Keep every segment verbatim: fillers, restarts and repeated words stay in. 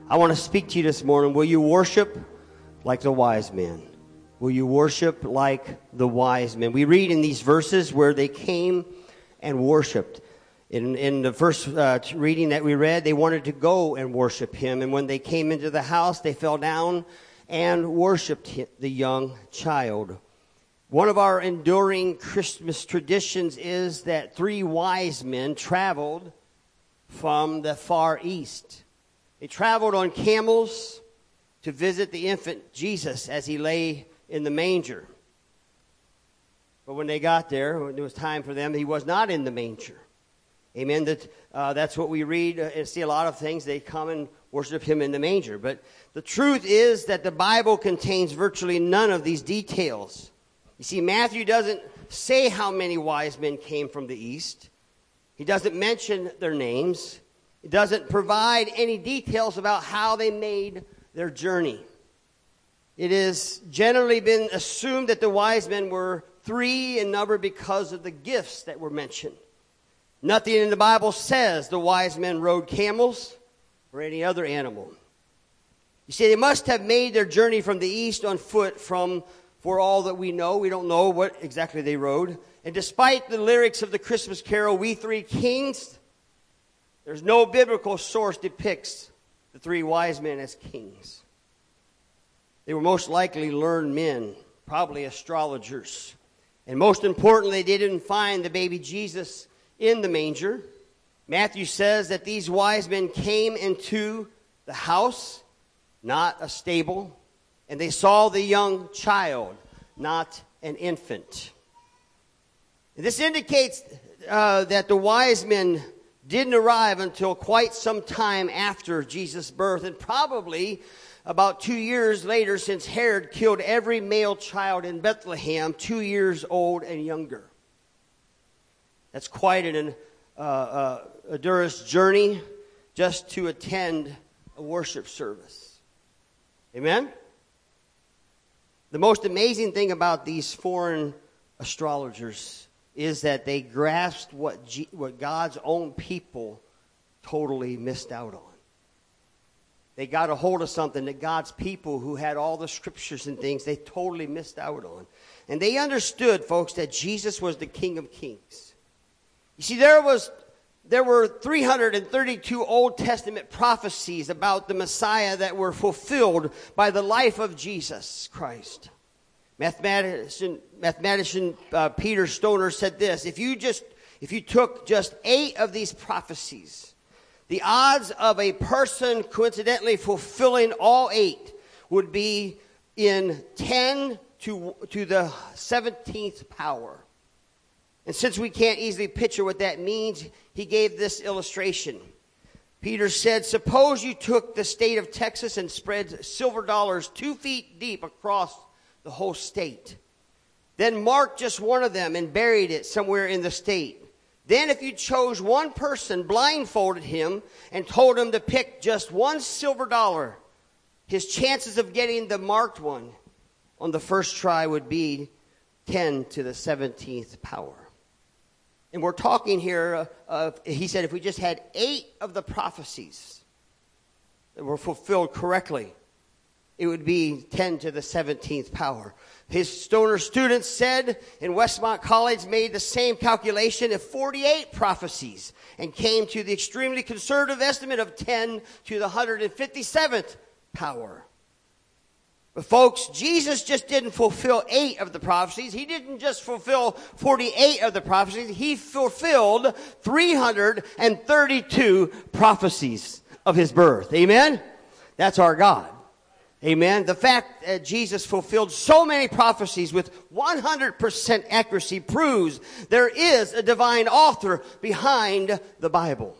I want to speak to you this morning. Will you worship like the wise men? Will you worship like the wise men? We read in these verses where they came and worshiped. In, in the first uh, reading that we read, they wanted to go and worship him. And when they came into the house, they fell down and worshiped him, the young child. One of our enduring Christmas traditions is that three wise men traveled from the far east. They traveled on camels to visit the infant Jesus as he lay in the manger. But when they got there, when it was time for them, he was not in the manger. Amen. That uh, that's what we read uh, and see a lot of things. They come and worship him in the manger. But the truth is that the Bible contains virtually none of these details. You see, Matthew doesn't say how many wise men came from the east. He doesn't mention their names. It doesn't provide any details about how they made their journey. It has generally been assumed that the wise men were three in number because of the gifts that were mentioned. Nothing in the Bible says the wise men rode camels or any other animal. You see, they must have made their journey from the east on foot from, for all that we know. We don't know what exactly they rode. And despite the lyrics of the Christmas carol, We Three Kings, there's no biblical source depicts the three wise men as kings. They were most likely learned men, probably astrologers. And most importantly, they didn't find the baby Jesus in the manger. Matthew says that these wise men came into the house, not a stable, and they saw the young child, not an infant. And this indicates uh, that the wise men didn't arrive until quite some time after Jesus' birth, and probably about two years later, since Herod killed every male child in Bethlehem two years old and younger. That's quite an uh, uh, arduous journey just to attend a worship service. Amen? The most amazing thing about these foreign astrologers is that they grasped what G- what God's own people totally missed out on. They got a hold of something that God's people, who had all the scriptures and things, they totally missed out on. And they understood, folks, that Jesus was the King of Kings. You see, there was there were three hundred thirty-two Old Testament prophecies about the Messiah that were fulfilled by the life of Jesus Christ. Mathematician, mathematician uh, Peter Stoner said this: If you just, if you took just eight of these prophecies, the odds of a person coincidentally fulfilling all eight would be in ten to to the seventeenth power. And since we can't easily picture what that means, he gave this illustration. Peter said, suppose you took the state of Texas and spread silver dollars two feet deep across the whole state. Then marked just one of them and buried it somewhere in the state. Then if you chose one person, blindfolded him, and told him to pick just one silver dollar, his chances of getting the marked one on the first try would be ten to the seventeenth power. And we're talking here of, he said, if we just had eight of the prophecies that were fulfilled correctly, it would be ten to the seventeenth power. His Stoner students said in Westmont College made the same calculation of forty-eight prophecies and came to the extremely conservative estimate of ten to the one hundred fifty-seventh power. But folks, Jesus just didn't fulfill eight of the prophecies. He didn't just fulfill forty-eight of the prophecies. He fulfilled three hundred thirty-two prophecies of his birth. Amen? That's our God. Amen. The fact that Jesus fulfilled so many prophecies with one hundred percent accuracy proves there is a divine author behind the Bible.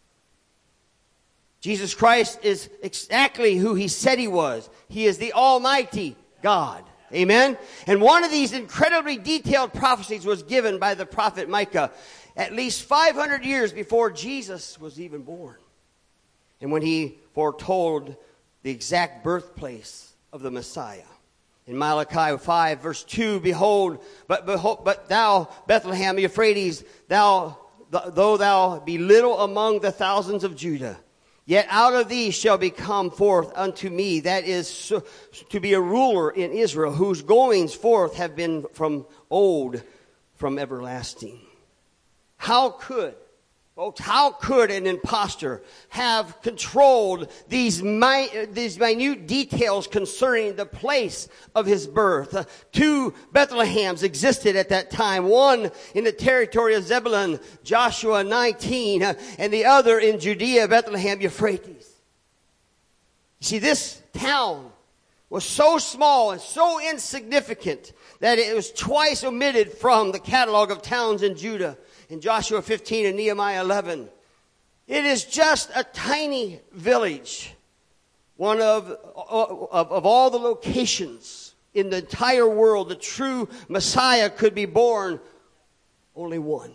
Jesus Christ is exactly who he said he was. He is the Almighty God. Amen. And one of these incredibly detailed prophecies was given by the prophet Micah at least five hundred years before Jesus was even born. And when he foretold the exact birthplace of the Messiah. In Malachi five, verse two, behold, but behold, but thou, Bethlehem Euphrates, thou, though thou be little among the thousands of Judah, Yet out of these shall be come forth unto me, that is so, to be a ruler in Israel, whose goings forth have been from old, from everlasting. How could, folks, how could an impostor have controlled these, mi- these minute details concerning the place of his birth? Uh, two Bethlehems existed at that time, one in the territory of Zebulun, Joshua nineteen, uh, and the other in Judea, Bethlehem, Euphrates. You see, this town was so small and so insignificant that it was twice omitted from the catalog of towns in Judah, in Joshua fifteen and Nehemiah eleven. It is just a tiny village, one of, of, of all the locations in the entire world the true Messiah could be born, only one.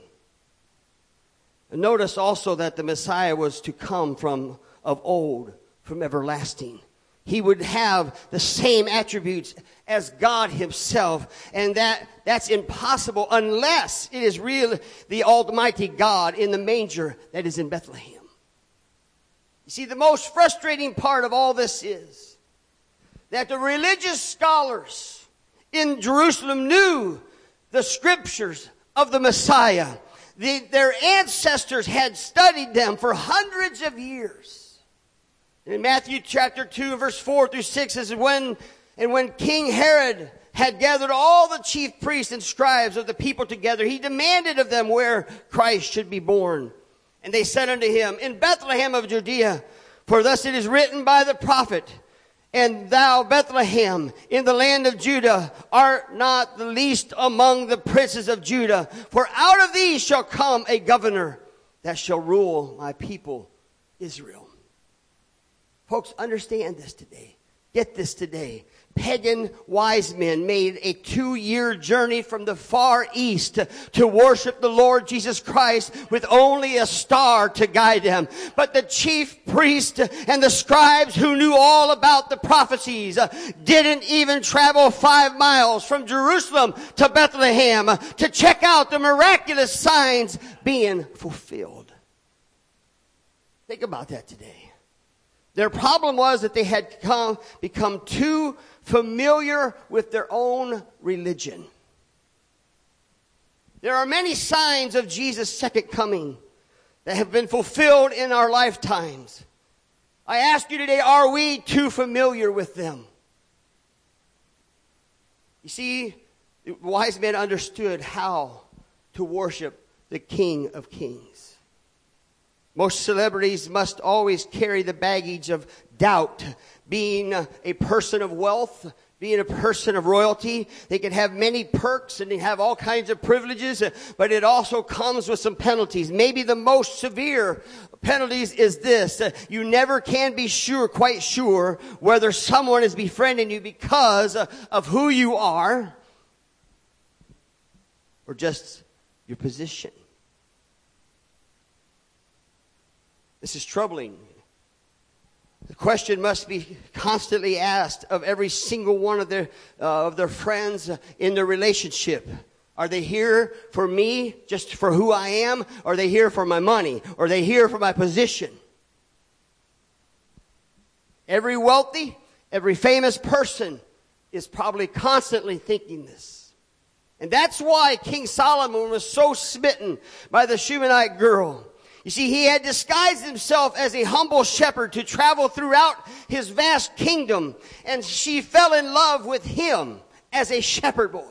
And notice also that the Messiah was to come from of old, from everlasting. He would have the same attributes as God himself. And that, that's impossible unless it is really the Almighty God in the manger that is in Bethlehem. You see, the most frustrating part of all this is that the religious scholars in Jerusalem knew the scriptures of the Messiah. The, their ancestors had studied them for hundreds of years. In Matthew chapter two, verse four through six, says, when, and when King Herod had gathered all the chief priests and scribes of the people together, he demanded of them where Christ should be born. And they said unto him, in Bethlehem of Judea, for thus it is written by the prophet, and thou, Bethlehem, in the land of Judah, art not the least among the princes of Judah, for out of these shall come a governor that shall rule my people Israel. Folks, understand this today. Get this today. Pagan wise men made a two-year journey from the far east to, to worship the Lord Jesus Christ with only a star to guide them. But the chief priest and the scribes who knew all about the prophecies uh, didn't even travel five miles from Jerusalem to Bethlehem uh, to check out the miraculous signs being fulfilled. Think about that today. Their problem was that they had come, become too familiar with their own religion. There are many signs of Jesus' second coming that have been fulfilled in our lifetimes. I ask you today, are we too familiar with them? You see, the wise men understood how to worship the King of Kings. Most celebrities must always carry the baggage of doubt. Being a person of wealth, being a person of royalty, they can have many perks and they have all kinds of privileges, but it also comes with some penalties. Maybe the most severe penalties is this. You never can be sure, quite sure, whether someone is befriending you because of who you are or just your position. This is troubling. The question must be constantly asked of every single one of their uh, of their friends in their relationship. Are they here for me, just for who I am? Or are they here for my money? Or are they here for my position? Every wealthy, every famous person is probably constantly thinking this. And that's why King Solomon was so smitten by the Shunammite girl. You see, he had disguised himself as a humble shepherd to travel throughout his vast kingdom, and she fell in love with him as a shepherd boy.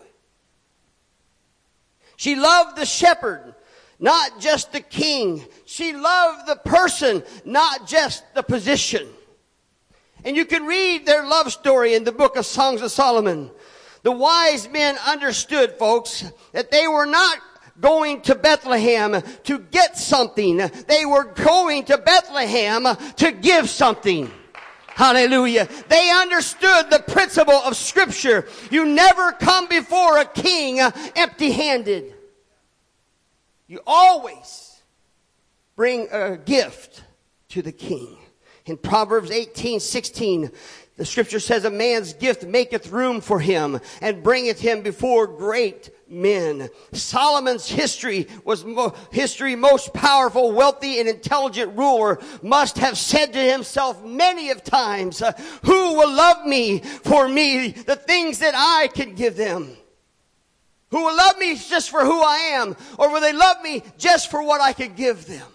She loved the shepherd, not just the king. She loved the person, not just the position. And you can read their love story in the book of Songs of Solomon. The wise men understood, folks, that they were not going to Bethlehem to get something. They were going to Bethlehem to give something. Hallelujah. They understood the principle of Scripture. You never come before a king empty-handed. You always bring a gift to the king. In Proverbs eighteen sixteen, the Scripture says, a man's gift maketh room for him and bringeth him before great men. Solomon's history was mo- history most powerful, wealthy, and intelligent ruler must have said to himself many of times, uh, who will love me for me, the things that I can give them? Who will love me just for who I am, or will they love me just for what I can give them?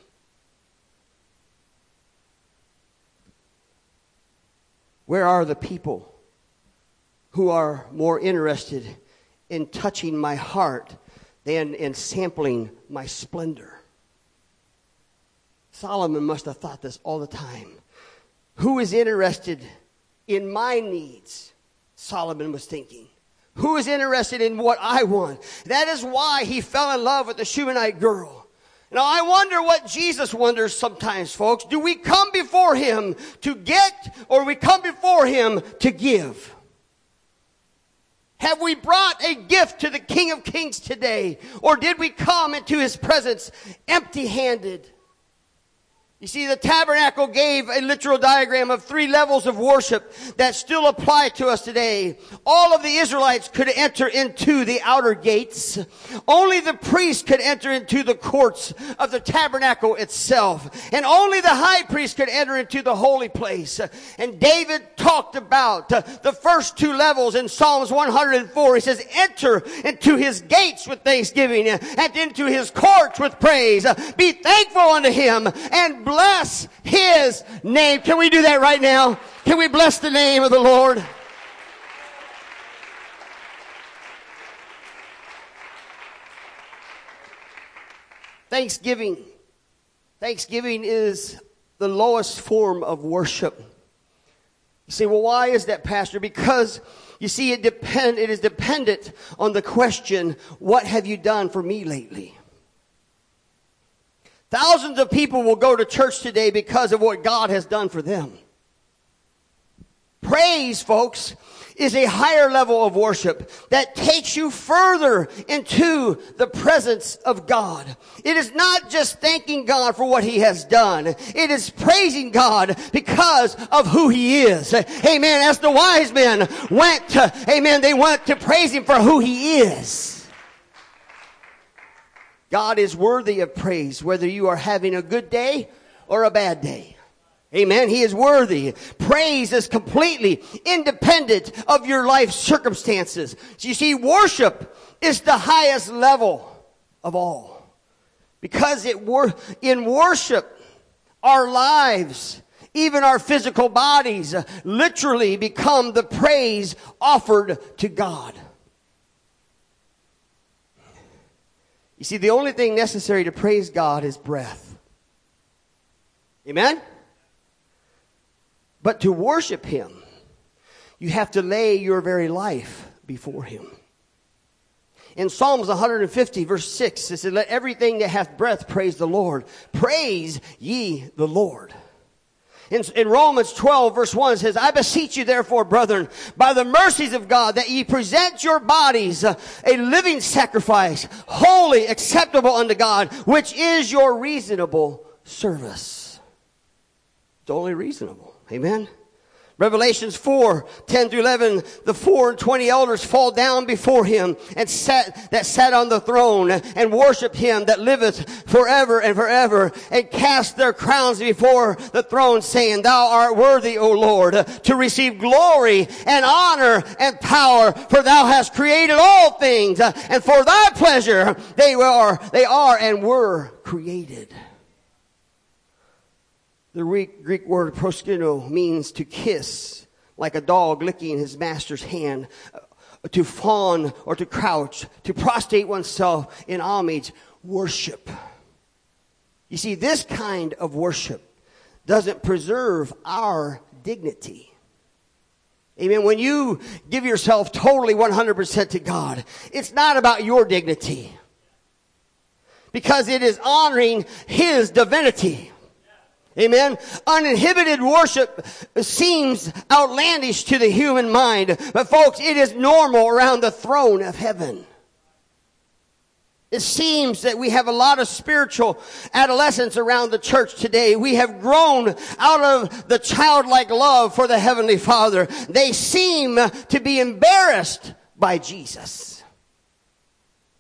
Where are the people who are more interested in touching my heart than in sampling my splendor? Solomon must have thought this all the time. Who is interested in my needs? Solomon was thinking. Who is interested in what I want? That is why he fell in love with the Shunammite girl. Now, I wonder what Jesus wonders sometimes, folks. Do we come before him to get, or we come before him to give? Have we brought a gift to the King of Kings today? Or did we come into his presence empty-handed? You see, the tabernacle gave a literal diagram of three levels of worship that still apply to us today. All of the Israelites could enter into the outer gates. Only the priest could enter into the courts of the tabernacle itself. And only the high priest could enter into the holy place. And David talked about the first two levels in Psalms one hundred four. He says, enter into his gates with thanksgiving and into his courts with praise. Be thankful unto him and bless his name. Can we do that right now? Can we bless the name of the Lord? Thanksgiving. Thanksgiving is the lowest form of worship. You say, well, why is that, Pastor? Because you see, it depend, it is dependent on the question, what have you done for me lately? Thousands of people will go to church today because of what God has done for them. Praise, folks, is a higher level of worship that takes you further into the presence of God. It is not just thanking God for what he has done. It is praising God because of who he is. Amen. As the wise men went to, amen, they went to praise him for who he is. God is worthy of praise, whether you are having a good day or a bad day. Amen. He is worthy. Praise is completely independent of your life circumstances. So you see, worship is the highest level of all. Because it wor- in worship, our lives, even our physical bodies, uh, literally become the praise offered to God. You see, the only thing necessary to praise God is breath. Amen? But to worship him, you have to lay your very life before him. In Psalms one fifty, verse six, it says, let everything that hath breath praise the Lord. Praise ye the Lord. In, in Romans twelve, verse one, it says, I beseech you therefore, brethren, by the mercies of God, that ye present your bodies uh, a living sacrifice, holy, acceptable unto God, which is your reasonable service. It's only reasonable. Amen. Revelations four, ten through eleven, the four and twenty elders fall down before him and sat, that sat on the throne and worship him that liveth forever and forever and cast their crowns before the throne saying, thou art worthy, O Lord, to receive glory and honor and power, for thou hast created all things, and for thy pleasure they are, they are and were created. The Greek word proskino means to kiss, like a dog licking his master's hand, to fawn or to crouch, to prostrate oneself in homage, worship. You see, this kind of worship doesn't preserve our dignity. Amen. When you give yourself totally one hundred percent to God, it's not about your dignity, because it is honoring his divinity. Amen. Uninhibited worship seems outlandish to the human mind, but folks, it is normal around the throne of heaven. It seems that we have a lot of spiritual adolescents around the church today. We have grown out of the childlike love for the Heavenly Father. They seem to be embarrassed by Jesus.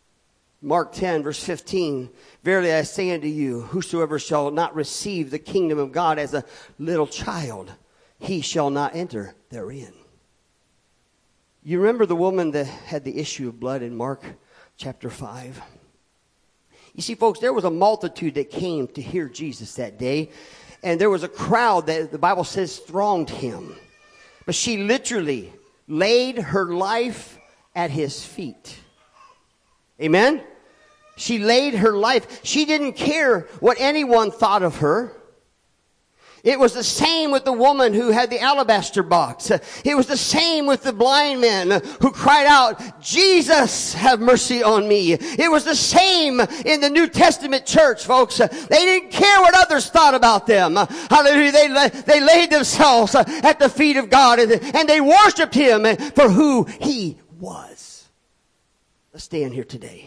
Mark ten, verse fifteen, verily I say unto you, whosoever shall not receive the kingdom of God as a little child, he shall not enter therein. You remember the woman that had the issue of blood in Mark chapter five? You see, folks, there was a multitude that came to hear Jesus that day, and there was a crowd that the Bible says thronged him. But she literally laid her life at his feet. Amen? She laid her life. She didn't care what anyone thought of her. It was the same with the woman who had the alabaster box. It was the same with the blind man who cried out, Jesus, have mercy on me. It was the same in the New Testament church, folks. They didn't care what others thought about them. Hallelujah. They, they laid themselves at the feet of God and, and they worshiped him for who he was. Let's stand here today.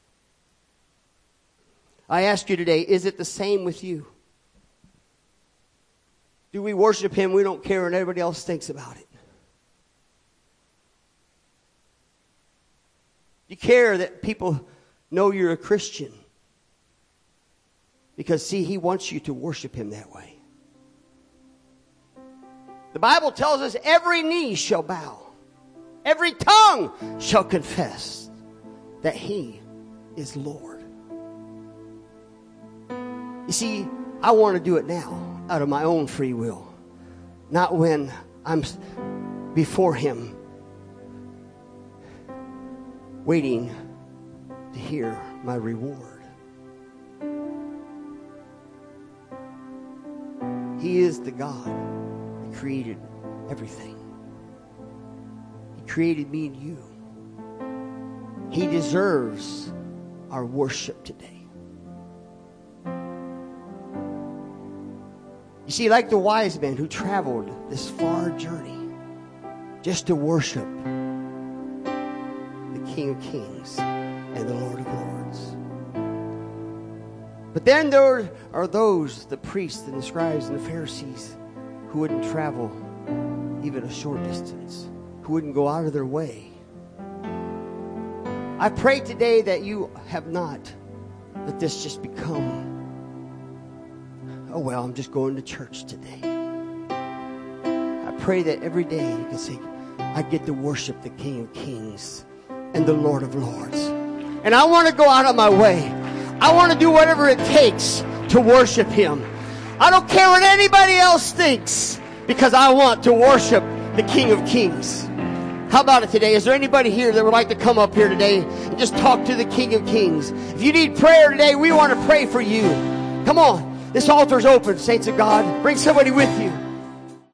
I ask you today, is it the same with you? Do we worship him? We don't care what everybody else thinks about it. You care that people know you're a Christian. Because, see, he wants you to worship him that way. The Bible tells us every knee shall bow. Every tongue shall confess that he is Lord. You see, I want to do it now out of my own free will. Not when I'm before him waiting to hear my reward. He is the God that created everything. He created me and you. He deserves our worship today. You see, like the wise men who traveled this far journey just to worship the King of Kings and the Lord of Lords. But then there are those, the priests and the scribes and the Pharisees, who wouldn't travel even a short distance, who wouldn't go out of their way. I pray today that you have not let this just become, oh, well, I'm just going to church today. I pray that every day you can say, I get to worship the King of Kings and the Lord of Lords. And I want to go out of my way. I want to do whatever it takes to worship him. I don't care what anybody else thinks, because I want to worship the King of Kings. How about it today? Is there anybody here that would like to come up here today and just talk to the King of Kings? If you need prayer today, we want to pray for you. Come on. This altar's open, saints of God. Bring somebody with you.